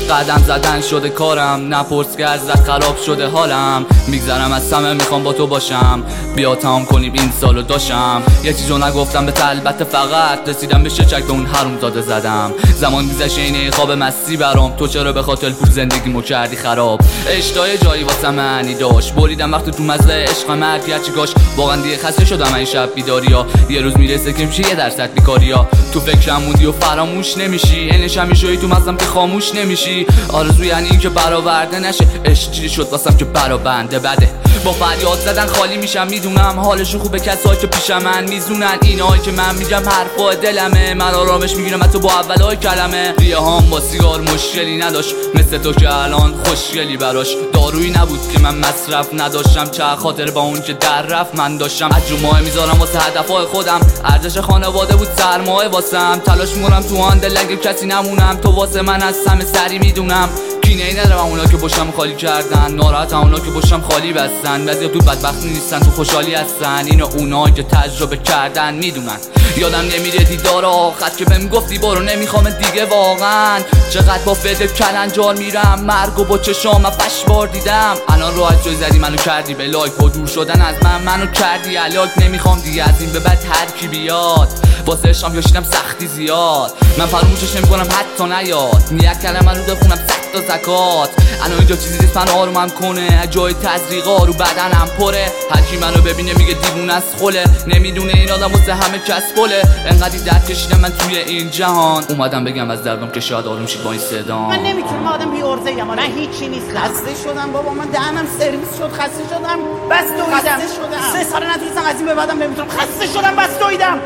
قدم زدن شده کارم، نپرس که ازت خراب شده حالم. میگذرم از همه میخوام با تو باشم، بیا تمام کنیم این سالو داشم. یه چیزو نگفتم به البته فقط رسیدم به شچک به اون حرومزاده زدم. زمان میگذشت اینه خواب مستی برام، تو چرا به خاطر پول زندگیمو کردی خراب. اشتای جایی واسه معنی داشت، بریدم وقتی تو مزه عشق مرد گرچه کاش. واقعا دیگه خسته شدم این شب بیداریا، یه روز میرسه که میشه 1% بیکاریا. تو فکرم موندی و فراموش نمیشی، اینش همیشه تو مزم که خاموش نمیشی. آرزو یعنی این که برآورده نشه، عشق چیزی شد واسم که برآبنده بده. با فریاد زدن خالی میشم میدونم، حالشون خوبه کسایی که پیش من میزونن. اینایی که من میگم حرفای دلمه، من آرامش میگیرم حتی با اولای کلمه. ریه هام با سیگار مشکلی نداشت، مثل تو که الان خوشگلی براش. دارویی نبود که من مصرف نداشتم، چه خاطر با اون که در رفت من داشتم. از جمعه میذارم واسه هدفهای خودم، ارزش خانواده بود سرمایه واسم. تلاش میکنم تو آن دل اگه کسی نمونم، تو واسه من از همه سری میدونم. کینه ای ندارم اونا که باشم خالی کردن، ناراحتم اونا که باشم خالی بستن. بعضیا تو بدبختی نیستن تو خوشحالی هستن، اینو اونا که تجربه کردن میدونن. یادم نمیره دیدار آخر که بهم گفتی برو نمیخوام دیگه. واقعا چقدر با فکر کلنجار میرم، مرگو با چشام 7 بار دیدم. الان راحت جای زدی منو کردی به لایک، با دور شدن از منو کردی الاک. نمیخوام دیگه از این به بعد هر کی بیاد، واسه عشقم کشیدم سختی زیاد. من فراموشش نمیکنم حتی نیاد، نیت کلمه رو بخونم 100 تا زکات. الان اینجا چیزی نیست من آرومم کنه، جای تزریقا رو بدنم پره. هر کی منو ببینه میگه دیوونه است خله، نمیدونه این آدم واسه همه کس پله. انقدر درد کشیدم من توی این جهان، اومدم بگم از دردم که شاید آروم شید با این صدام. من نمیتونم آدم بی عرضه ام، من هیچی نیست. خسته شدم بابا، من دهنم سرویس شد، خسته شدم بس دویدم. 3 سال نتونستم از این به بعدم نمیتونم، خسته شدم بس دویدم.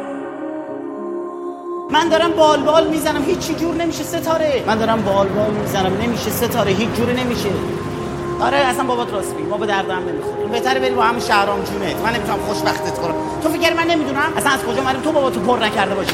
من دارم بال میزنم هیچی جور نمیشه ستاره. من دارم بال میزنم نمیشه ستاره، هیچ جوری نمیشه. آره اصلا بابات راست میگه، ما به درد هم نمیخوریم. بهتره بریم با همون شهرام جونت. من نمیتونم خوشبختت کنم. تو فکر من نمیدونم اصلا از کجا اومدم تو باباتو پر نکرده باشی.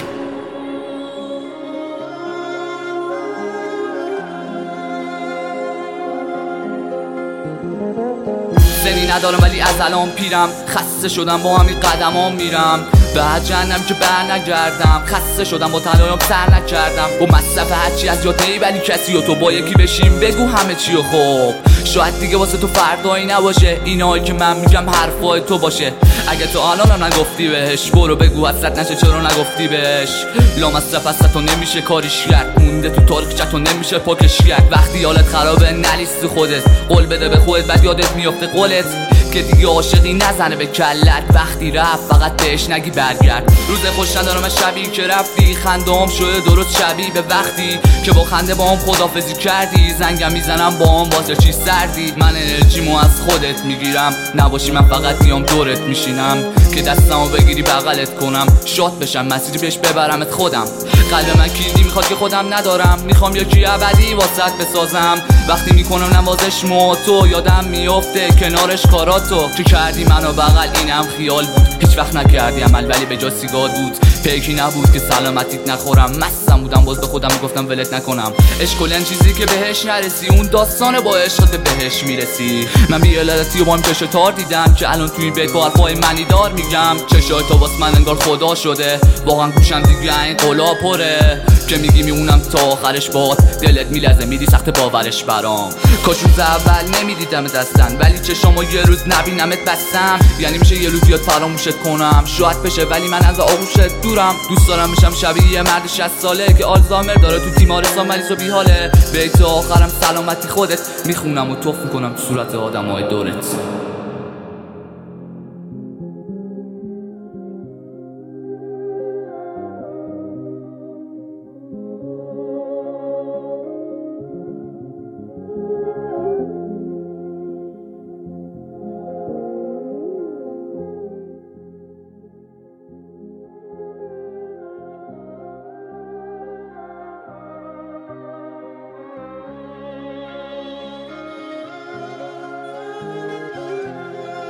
سنی ندارم ولی از الان پیرم، خسته شدم با همین قدمام میرم. بعد جهنم که بر نگردم، خسته شدم با تنهاییام سر نکردم. با مصرف هرچی از یاد نمیبری کسی و تو با یکی بشیم بگو همه چی و خوب. شاید دیگه واسه تو فردایی نباشه، اینایی که من میگم حرفای تو باشه. اگه تو الانم نگفتی بهش برو بگو حسرت نشه چرا نگفتی بهش. لامصرف از تو نمیشه کاریش کرد، مونده تو تاریخ تو نمیشه پاکش کرد. وقتی حالت خرابه نلیست تو خودت، قول بده به خودت بعد یادت میافته قولت که دیگه عاشقی نزنه به کلت. وقتی رفت فقط بهش نگی برگرد. روز خوش ندارم از شبی که رفتی، خندام شده درست شبیه به وقتی که با خنده با هم خدافزی کردی. زنگم میزنم با هم واسه چی سردی، من انرژیمو از خودت میگیرم. نباشی من فقط میام دورت میشینم که دستمو بگیری بغلت کنم، شاد بشم مسیری بهش ببرمت خودم. قلب من کلیدی میخواد که خودم ندارم، میخوام یکی ابدی واسط بسازم. وقتی میکنم نوازش مو تو یادم میفته کنارش کاراتو که کردی منو بغل. اینم خیال بود هیچ وقت نکردی عمل، ولی به جا سیگار بود. پیکی نبود که سلامتیت نخورم، مستم بودم باز به خودم میگفتم ولت نکنم. عشق کلن چیزی که بهش نرسی، اون داستانه با عشقت بهش میرسی. من بی‌عدالتی و با این چشم تار دیدم که الان توی بیت با حرفای معنی دار میگم. چشای تو واسه من انگار خدا شده، واقعا گوشم دیگه این قلا پره که میگی میمونم تا آخرش باد. دلت میلرزه میدی سخت باورش برام. کاش روز اول نمیدیدم دستن، ولی چشامو یه روز نبینمت بستم. یعنی میشه یه روز بیاد فراموشت کنم، شاید بشه ولی من از آغوشت دورم. دوست دارم بشم شبیه یه مرد 60 ساله که آلزایمر داره تو تیمارستان مریض و بیحاله. بیت آخرم سلامتی خودت میخونم و توف میکنم تو صورت آدمای دورت.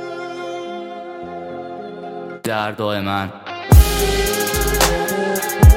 دردای من